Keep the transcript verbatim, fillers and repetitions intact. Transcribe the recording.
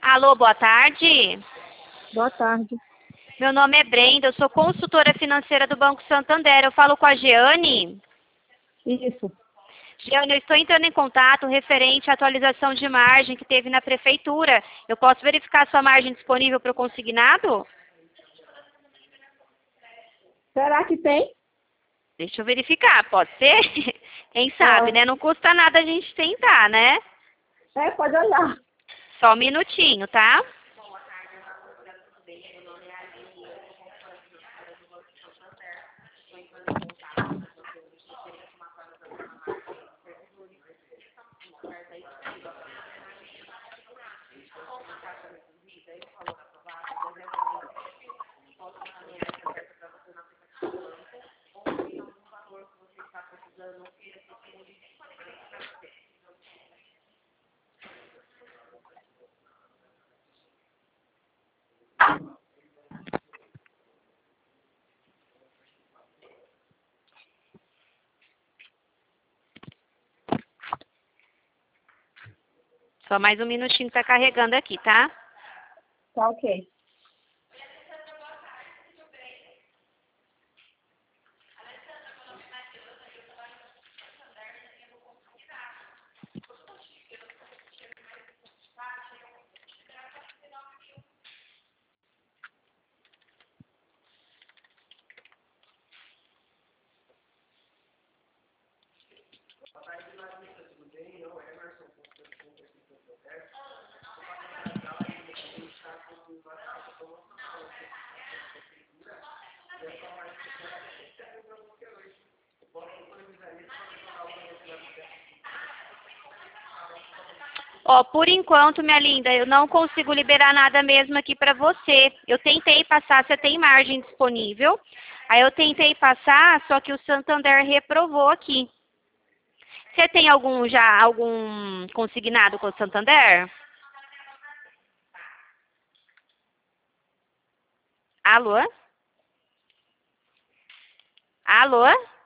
Alô, boa tarde. Boa tarde. Meu nome é Brenda, eu sou consultora financeira do Banco Santander. Eu falo com a Jeane. Isso. Jeane, eu estou entrando em contato referente à atualização de margem que teve na prefeitura. Eu posso verificar sua margem disponível para o consignado? Será que tem? Deixa eu verificar, pode ser? Quem sabe, Pode. né? Não custa nada a gente tentar, né? É, pode olhar. Só um minutinho, tá? Só mais um minutinho que tá carregando aqui, tá? Tá ok. Ó, por enquanto, minha linda, eu não consigo liberar nada mesmo aqui pra você. Eu tentei passar, você tem margem disponível. Aí eu tentei passar, só que o Santander reprovou aqui. Você tem algum já algum consignado com o Santander? Alô? Alô?